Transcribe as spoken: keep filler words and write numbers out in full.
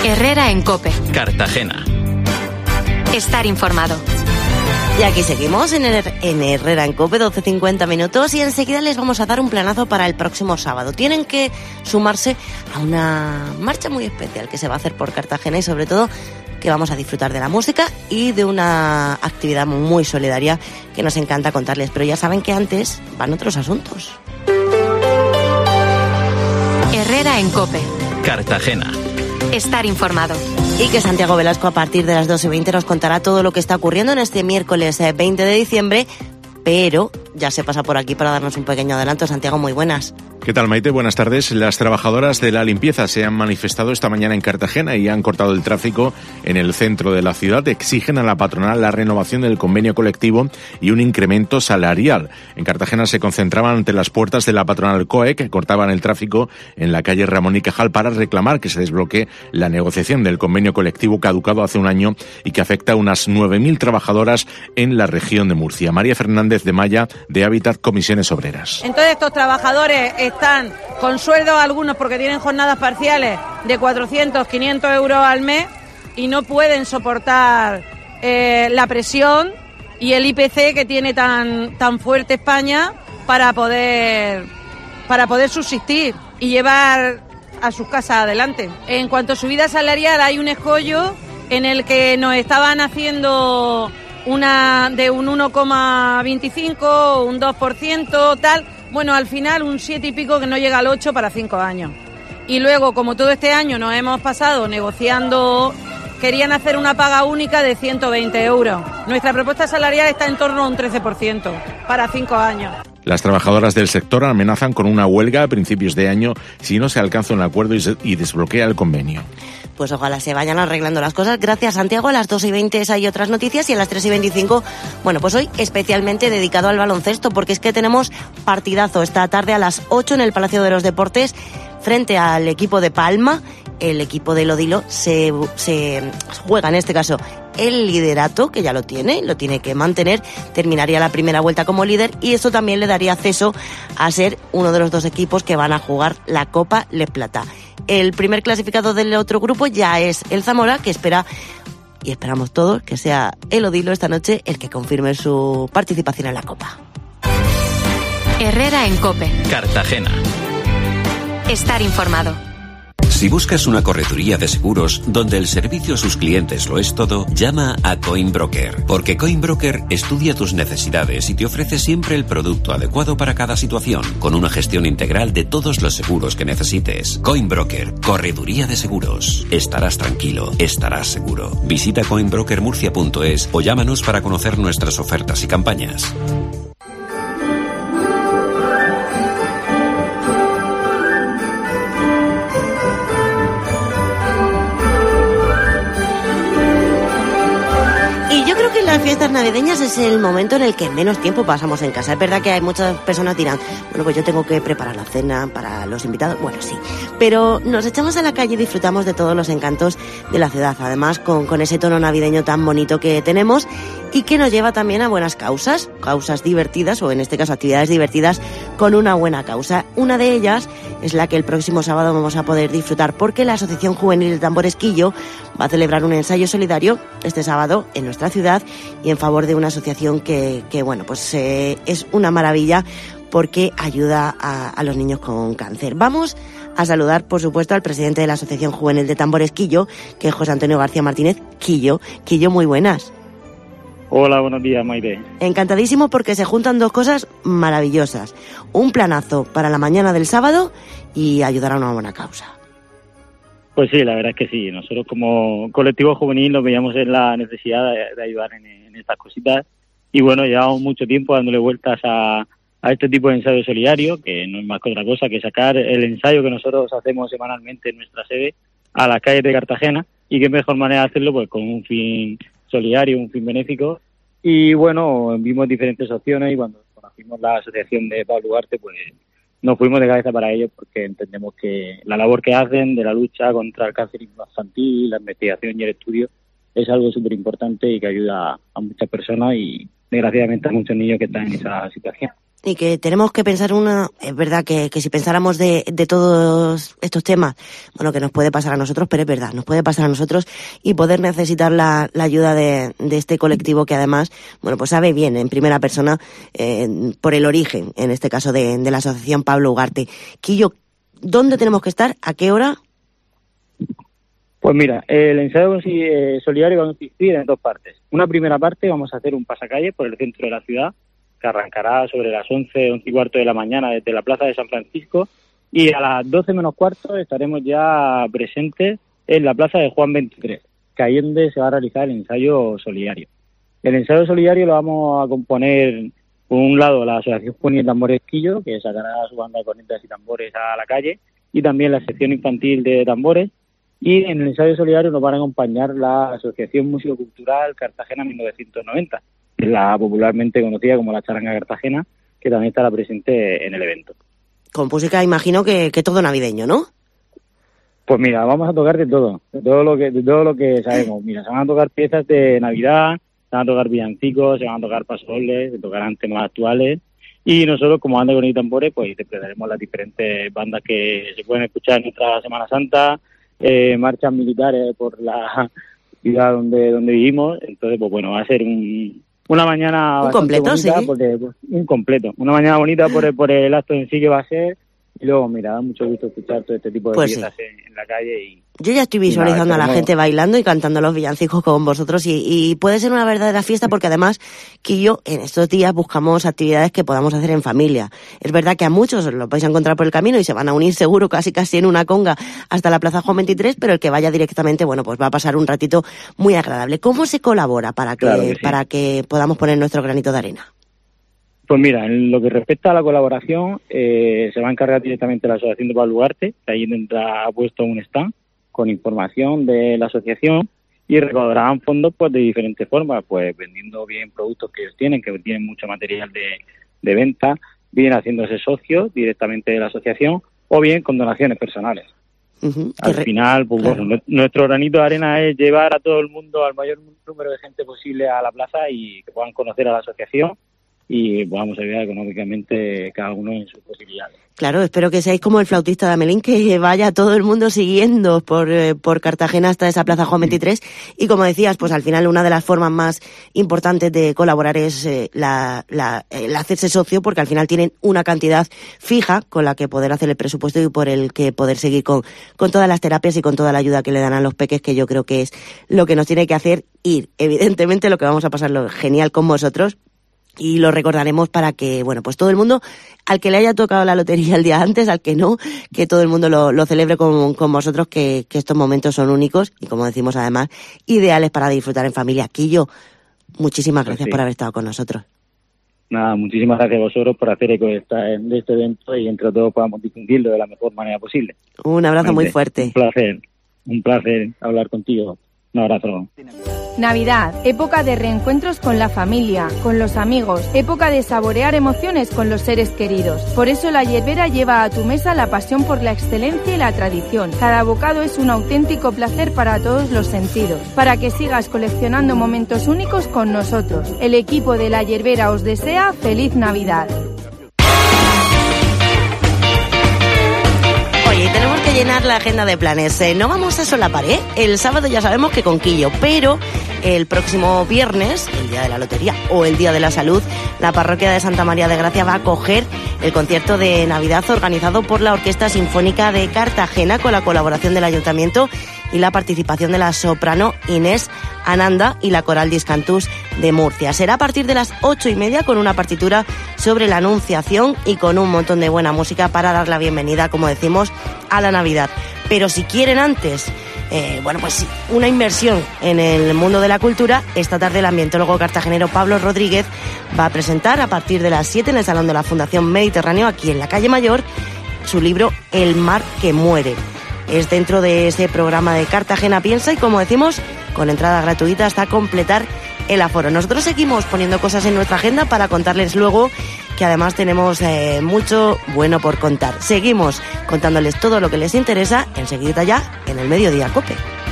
Herrera en COPE. Cartagena. Estar informado. Y aquí seguimos en, el, en Herrera en COPE, doce cincuenta minutos, y enseguida les vamos a dar un planazo para el próximo sábado. Tienen que sumarse a una marcha muy especial que se va a hacer por Cartagena y sobre todo que vamos a disfrutar de la música y de una actividad muy solidaria que nos encanta contarles. Pero ya saben que antes van otros asuntos. Herrera en COPE. Cartagena. Estar informado. Y que Santiago Velasco a partir de las doce veinte nos contará todo lo que está ocurriendo en este miércoles veinte de diciembre, pero ya se pasa por aquí para darnos un pequeño adelanto. Santiago, muy buenas. ¿Qué tal, Maite? Buenas tardes. Las trabajadoras de la limpieza se han manifestado esta mañana en Cartagena y han cortado el tráfico en el centro de la ciudad. Exigen a la patronal la renovación del convenio colectivo y un incremento salarial. En Cartagena se concentraban ante las puertas de la patronal C O E, que cortaban el tráfico en la calle Ramón y Cajal para reclamar que se desbloquee la negociación del convenio colectivo caducado hace un año y que afecta a unas nueve mil trabajadoras en la región de Murcia. María Fernández de Maya, de Hábitat Comisiones Obreras. Entonces estos trabajadores están con sueldos algunos porque tienen jornadas parciales de cuatrocientos, quinientos euros al mes y no pueden soportar eh, la presión y el I P C que tiene tan tan fuerte España para poder para poder subsistir y llevar a sus casas adelante. En cuanto a subida salarial, hay un escollo en el que nos estaban haciendo una de un uno coma veinticinco, un dos por ciento, tal. Bueno, al final un siete y pico que no llega al ocho para cinco años. Y luego, como todo este año nos hemos pasado negociando, querían hacer una paga única de ciento veinte euros. Nuestra propuesta salarial está en torno a un trece por ciento para cinco años. Las trabajadoras del sector amenazan con una huelga a principios de año si no se alcanza un acuerdo y, se, y desbloquea el convenio. Pues ojalá se vayan arreglando las cosas. Gracias, Santiago. A las dos y veinte hay otras noticias y a las tres y veinticinco, bueno, pues hoy especialmente dedicado al baloncesto, porque es que tenemos partidazo esta tarde a las ocho en el Palacio de los Deportes frente al equipo de Palma. El equipo de Lodilo se, se juega, en este caso, el liderato, que ya lo tiene, lo tiene que mantener, terminaría la primera vuelta como líder y eso también le daría acceso a ser uno de los dos equipos que van a jugar la Copa Les Plata. El primer clasificado del otro grupo ya es el Zamora, que espera, y esperamos todos, que sea el Odilo esta noche el que confirme su participación en la Copa. Herrera en COPE. Cartagena. Estar informado. Si buscas una correduría de seguros donde el servicio a sus clientes lo es todo, llama a Coinbroker, porque Coinbroker estudia tus necesidades y te ofrece siempre el producto adecuado para cada situación, con una gestión integral de todos los seguros que necesites. Coinbroker, correduría de seguros. Estarás tranquilo, estarás seguro. Visita coinbroker murcia punto es o llámanos para conocer nuestras ofertas y campañas. Las fiestas navideñas es el momento en el que menos tiempo pasamos en casa. Es verdad que hay muchas personas que dirán, bueno, pues yo tengo que preparar la cena para los invitados. Bueno, sí, pero nos echamos a la calle y disfrutamos de todos los encantos de la ciudad. Además, con, con ese tono navideño tan bonito que tenemos y que nos lleva también a buenas causas, causas divertidas, o en este caso actividades divertidas con una buena causa. Una de ellas es la que el próximo sábado vamos a poder disfrutar, porque la Asociación Juvenil de Tamboresquillo va a celebrar un ensayo solidario este sábado en nuestra ciudad y en favor de una asociación que, que bueno, pues eh, es una maravilla porque ayuda a, a los niños con cáncer. Vamos a saludar, por supuesto, al presidente de la Asociación Juvenil de Tamboresquillo, que es José Antonio García Martínez Quillo. Quillo, muy buenas. Hola, buenos días, Maite. Encantadísimo porque se juntan dos cosas maravillosas. Un planazo para la mañana del sábado y ayudar a una buena causa. Pues sí, la verdad es que sí. Nosotros como colectivo juvenil nos veíamos en la necesidad de, de ayudar en, en estas cositas. Y bueno, llevamos mucho tiempo dándole vueltas a, a este tipo de ensayo solidario, que no es más que otra cosa que sacar el ensayo que nosotros hacemos semanalmente en nuestra sede a las calles de Cartagena. Y qué mejor manera de hacerlo pues con un fin solidario, un fin benéfico. Y bueno, vimos diferentes opciones y cuando conocimos la asociación de Pablo Ugarte, pues nos fuimos de cabeza para ellos porque entendemos que la labor que hacen de la lucha contra el cáncer infantil, la investigación y el estudio es algo súper importante y que ayuda a muchas personas y desgraciadamente a muchos niños que están en esa situación. y que tenemos que pensar una, es verdad que, que si pensáramos de, de todos estos temas, bueno, que nos puede pasar a nosotros, pero es verdad, nos puede pasar a nosotros y poder necesitar la, la ayuda de, de este colectivo que además, bueno, pues sabe bien en primera persona eh, por el origen, en este caso de, de la asociación Pablo Ugarte. Quillo, ¿dónde tenemos que estar? ¿A qué hora? Pues mira, el ensayo solidario va a consistir en dos partes. Una primera parte vamos a hacer un pasacalle por el centro de la ciudad, que arrancará sobre las once, once y cuarto de la mañana desde la Plaza de San Francisco, y a las doce menos cuarto estaremos ya presentes en la Plaza de Juan veintitrés, que ahí es donde se va a realizar el ensayo solidario. El ensayo solidario lo vamos a componer, por un lado, la Asociación Juvenil Tambores Quillo, que sacará su banda de cornetas y tambores a la calle, y también la sección infantil de tambores, y en el ensayo solidario nos van a acompañar la Asociación Músico-Cultural Cartagena mil novecientos noventa, la popularmente conocida como la Charanga Cartagena, que también estará presente en el evento. Con música imagino que, que todo navideño, ¿no? Pues mira, vamos a tocar de todo, de todo lo que de todo lo que sabemos. Mira, se van a tocar piezas de Navidad, se van a tocar villancicos, se van a tocar pasodobles, se tocarán temas actuales, y nosotros como banda con y tambores pues interpretaremos las diferentes bandas que se pueden escuchar en nuestra Semana Santa, eh, marchas militares por la ciudad donde donde vivimos. Entonces, pues bueno, va a ser un Una mañana un completo, bonita, sí. Porque, pues, un completo. Una mañana bonita por el, por el acto en sí que va a ser. Y luego, mira, da mucho gusto escuchar todo este tipo de pues piezas sí. en, en la calle. Y yo ya estoy visualizando nada, a la tenemos... gente bailando y cantando los villancicos con vosotros y, y puede ser una verdadera fiesta porque además Quillo, en estos días buscamos actividades que podamos hacer en familia. Es verdad que a muchos los vais a encontrar por el camino y se van a unir seguro casi casi en una conga hasta la Plaza Juan veintitrés, pero el que vaya directamente, bueno, pues va a pasar un ratito muy agradable. ¿Cómo se colabora para que, claro que sí. para que podamos poner nuestro granito de arena? Pues mira, en lo que respecta a la colaboración, eh, se va a encargar directamente la Asociación de Pablo Ugarte, que ahí tendrá puesto un stand con información de la asociación y recaudarán fondos pues de diferentes formas, pues vendiendo bien productos que ellos tienen, que tienen mucho material de, de venta, bien haciéndose socios directamente de la asociación o bien con donaciones personales. Uh-huh. Al re... final, pues claro. bueno, nuestro granito de arena es llevar a todo el mundo, al mayor número de gente posible a la plaza y que puedan conocer a la asociación y podamos ayudar económicamente cada uno en sus posibilidades. Claro, espero que seáis como el flautista de Amelín, que vaya todo el mundo siguiendo por, eh, por Cartagena hasta esa Plaza Juan veintitrés. Y como decías, pues al final una de las formas más importantes de colaborar es eh, la, la, el hacerse socio, porque al final tienen una cantidad fija con la que poder hacer el presupuesto y por el que poder seguir con, con todas las terapias y con toda la ayuda que le dan a los peques, que yo creo que es lo que nos tiene que hacer ir. Evidentemente lo que vamos a pasarlo genial con vosotros. Y lo recordaremos para que, bueno, pues todo el mundo, al que le haya tocado la lotería el día antes, al que no, que todo el mundo lo, lo celebre con, con vosotros, que, que estos momentos son únicos y, como decimos además, ideales para disfrutar en familia. Quillo, muchísimas gracias sí. por haber estado con nosotros. Nada, muchísimas gracias a vosotros por hacer eco de, esta, de este evento y entre todos podamos difundirlo de la mejor manera posible. Un abrazo muy fuerte. Un placer, un placer hablar contigo. Un abrazo. Navidad, época de reencuentros con la familia, con los amigos, época de saborear emociones con los seres queridos. Por eso la Hierbera lleva a tu mesa la pasión por la excelencia y la tradición. Cada bocado es un auténtico placer para todos los sentidos. Para que sigas coleccionando momentos únicos con nosotros. El equipo de la Hierbera os desea feliz Navidad. Oye, tenemos que llenar la agenda de planes. Eh, no vamos a solapar, ¿eh? El sábado ya sabemos que con Quillo, pero el próximo viernes, el día de la lotería o el día de la salud, la parroquia de Santa María de Gracia va a acoger el concierto de Navidad organizado por la Orquesta Sinfónica de Cartagena con la colaboración del Ayuntamiento y la participación de la soprano Inés Ananda y la Coral Discantus de Murcia. Será a partir de las ocho y media con una partitura sobre la Anunciación y con un montón de buena música para dar la bienvenida, como decimos, a la Navidad. Pero si quieren antes, eh, bueno, pues una inversión en el mundo de la cultura, esta tarde el ambientólogo cartagenero Pablo Rodríguez va a presentar a partir de las siete en el Salón de la Fundación Mediterráneo, aquí en la Calle Mayor, su libro El mar que muere. Es dentro de ese programa de Cartagena Piensa y, como decimos, con entrada gratuita hasta completar el aforo. Nosotros seguimos poniendo cosas en nuestra agenda para contarles luego que además tenemos eh, mucho bueno por contar. Seguimos contándoles todo lo que les interesa enseguida ya en el Mediodía COPE.